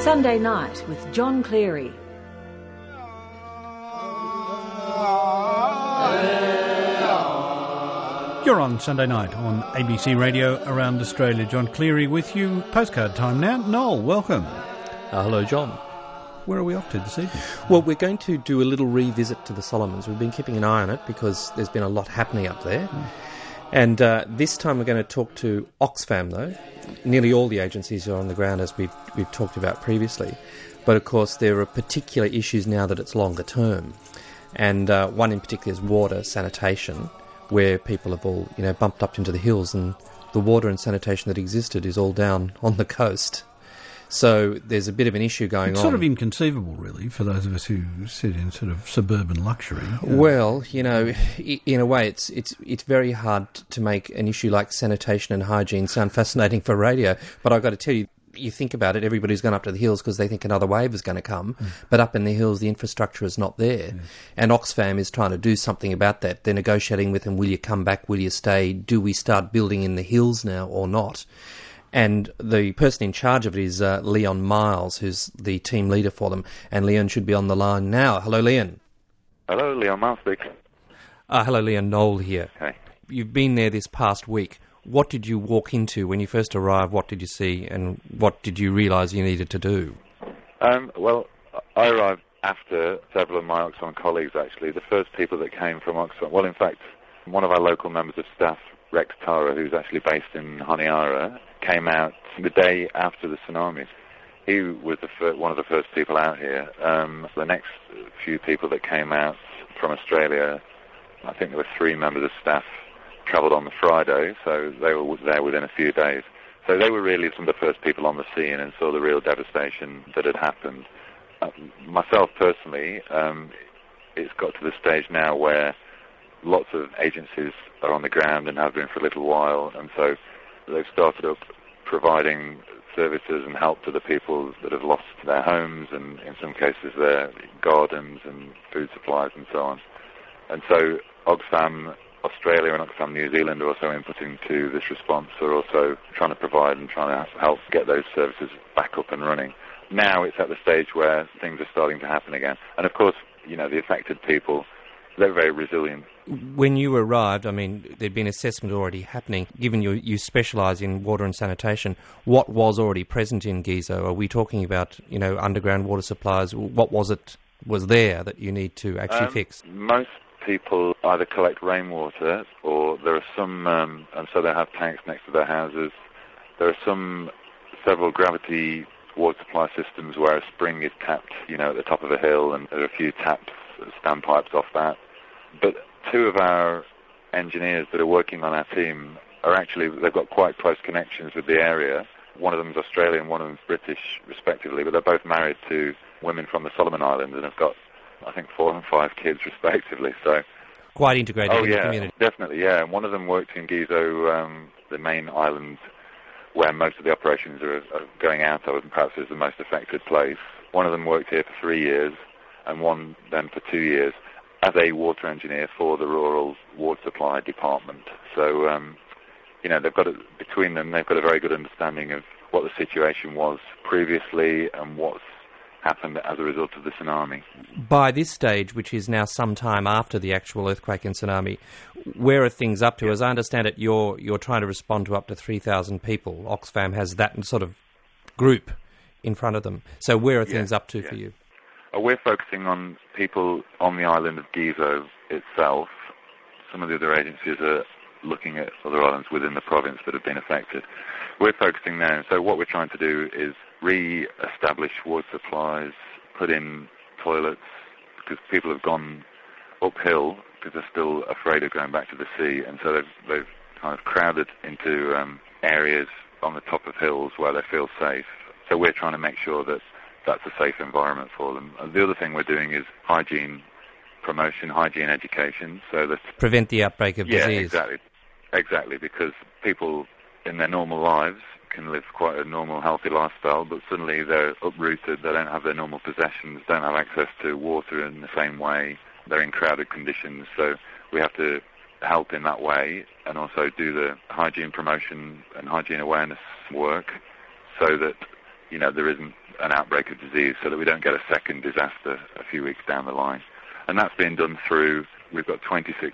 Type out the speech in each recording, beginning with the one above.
Sunday Night with John Cleary. You're on Sunday Night on ABC Radio around Australia. John Cleary with you. Postcard time now. Noel, welcome. Hello, John. Where are we off to this evening? Well, we're going to do a little revisit to the Solomons. We've been keeping an eye on it because there's been a lot happening up there. And this time we're going to talk to Oxfam, though. Nearly all the agencies are on the ground, as we've talked about previously. But, of course, there are particular issues now that it's longer term. And one in particular is water, sanitation, where people have all, bumped up into the hills, and the water and sanitation that existed is all down on the coast. So there's a bit of an issue going on. It's sort of inconceivable, really, for those of us who sit in sort of suburban luxury. Well, in a way, it's very hard to make an issue like sanitation and hygiene sound fascinating for radio. But I've got to tell you, you think about it, everybody's gone up to the hills because they think another wave is going to come, but up in the hills the infrastructure is not there. And Oxfam is trying to do something about that. They're negotiating with them, will you come back, will you stay, do we start building in the hills now or not? And the person in charge of it is Leon Miles, who's the team leader for them, and Leon should be on the line now. Hello, Leon. Hello, Leon Miles speaking. Hello, Leon. Noel here. Hey. You've been there this past week. What did you walk into when you first arrived? What did you see, and what did you realise you needed to do? Well, I arrived after several of my Oxfam colleagues, actually. The first people that came from Oxfam, well, in fact, one of our local members of staff, Rex Tara, who's actually based in Honiara, came out the day after the tsunamis. He was one of the first people out here. The next few people that came out from Australia, I think there were 3 members of staff, travelled on the Friday, so they were there within a few days. So they were really some of the first people on the scene and saw the real devastation that had happened. Myself personally, it's got to the stage now where lots of agencies are on the ground and have been for a little while, and so they've started up providing services and help to the people that have lost their homes and in some cases their gardens and food supplies and so on. And so Oxfam Australia and Oxfam New Zealand are also inputting to this response. They're also trying to provide and trying to help get those services back up and running. Now it's at the stage where things are starting to happen again. And of course, the affected people, they're very resilient. When you arrived, there'd been assessment already happening. Given you specialise in water and sanitation, what was already present in Gizo? Are we talking about, underground water supplies? What was there that you need to actually fix? Most people either collect rainwater, or there are some, and so they have tanks next to their houses. There are several gravity water supply systems where a spring is tapped, at the top of a hill, and there are a few taps, standpipes off that. But 2 of our engineers that are working on our team they've got quite close connections with the area. One of them is Australian, one of them is British, respectively, but they're both married to women from the Solomon Islands and have got, I think, 4 and 5 kids, respectively. So quite integrated in the community. Definitely, yeah. And one of them worked in Gizo, the main island where most of the operations are going out of, and perhaps is the most affected place. One of them worked here for 3 years, and one then for 2 years as a water engineer for the Rural Water Supply Department. So, between them, they've got a very good understanding of what the situation was previously and what's happened as a result of the tsunami. By this stage, which is now some time after the actual earthquake and tsunami, where are things up to? As I understand it, you're trying to respond to up to 3,000 people. Oxfam has that sort of group in front of them. So where are things up to for you? We're focusing on people on the island of Gizo itself. Some of the other agencies are looking at other islands within the province that have been affected. We're focusing there. So what we're trying to do is re-establish water supplies, put in toilets, because people have gone uphill because they're still afraid of going back to the sea, and so they've kind of crowded into areas on the top of hills where they feel safe. So we're trying to make sure that that's a safe environment for them. The other thing we're doing is hygiene promotion, hygiene education, so that prevent the outbreak of disease. Yeah, exactly, because people in their normal lives can live quite a normal, healthy lifestyle, but suddenly they're uprooted, they don't have their normal possessions, don't have access to water in the same way, they're in crowded conditions, so we have to help in that way and also do the hygiene promotion and hygiene awareness work so that there isn't an outbreak of disease, so that we don't get a second disaster a few weeks down the line. And that's being done through, we've got 26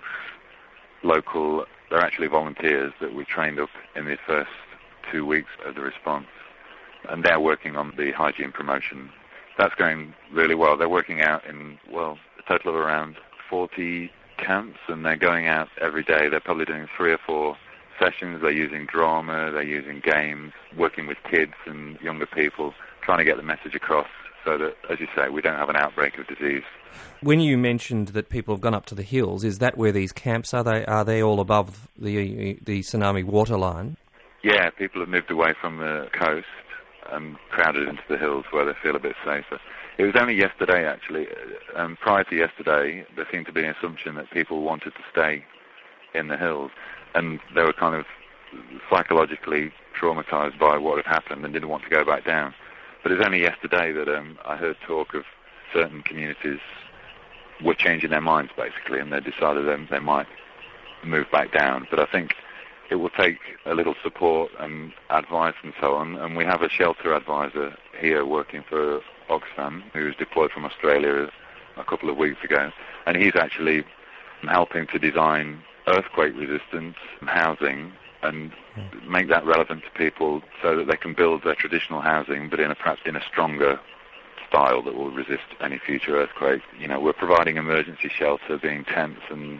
local, they're actually volunteers that we trained up in the first 2 weeks of the response. And they're working on the hygiene promotion. That's going really well. They're working out in, a total of around 40 camps, and they're going out every day. They're probably doing 3 or 4 sessions. They're using drama, they're using games, working with kids and younger people, trying to get the message across so that, as you say, we don't have an outbreak of disease. When you mentioned that people have gone up to the hills, is that where these camps are? Are they all above the tsunami waterline? Yeah, people have moved away from the coast and crowded into the hills where they feel a bit safer. It was only yesterday, actually. Prior to yesterday, there seemed to be an assumption that people wanted to stay in the hills, and they were kind of psychologically traumatised by what had happened and didn't want to go back down. But it was only yesterday that I heard talk of certain communities were changing their minds, basically, and they decided they might move back down. But I think it will take a little support and advice and so on. And we have a shelter advisor here working for Oxfam, who was deployed from Australia a couple of weeks ago. And he's actually helping to design earthquake-resistant housing and make that relevant to people so that they can build their traditional housing, but perhaps in a stronger style that will resist any future earthquake. We're providing emergency shelter, being tents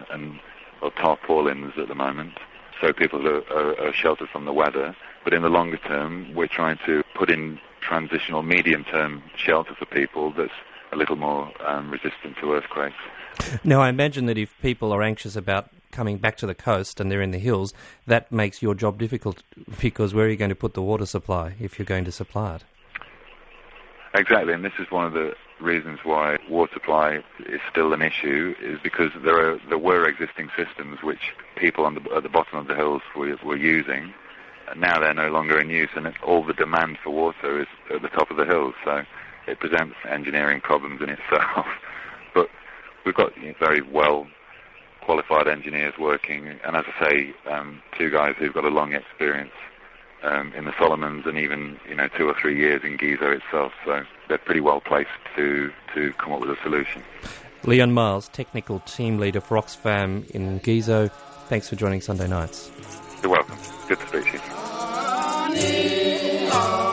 or tarpaulins at the moment, so people are sheltered from the weather. But in the longer term, we're trying to put in transitional medium-term shelter for people that's a little more resistant to earthquakes. Now, I imagine that if people are anxious about coming back to the coast and they're in the hills, that makes your job difficult, because where are you going to put the water supply if you're going to supply it? Exactly, and this is one of the reasons why water supply is still an issue, is because there were existing systems which people at the bottom of the hills were using, and now they're no longer in use, and all the demand for water is at the top of the hills, so it presents engineering problems in itself. But we've got very well qualified engineers working, and as I say, 2 guys who've got a long experience in the Solomons, and even 2 or 3 years in Gizo itself, so they're pretty well placed to come up with a solution. Leon Miles, Technical Team Leader for Oxfam in Gizo, thanks for joining Sunday Nights. You're welcome. Good to speak to you.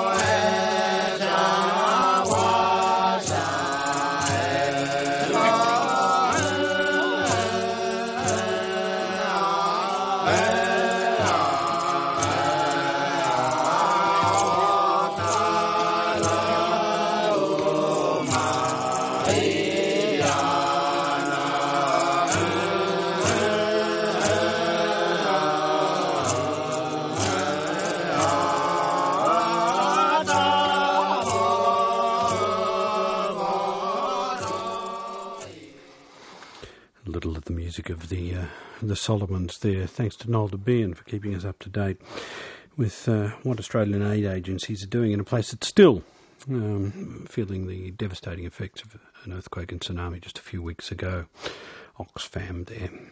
Little of the music of the Solomons there. Thanks to Noel DeBean for keeping us up to date with what Australian aid agencies are doing in a place that's still feeling the devastating effects of an earthquake and tsunami just a few weeks ago. Oxfam there.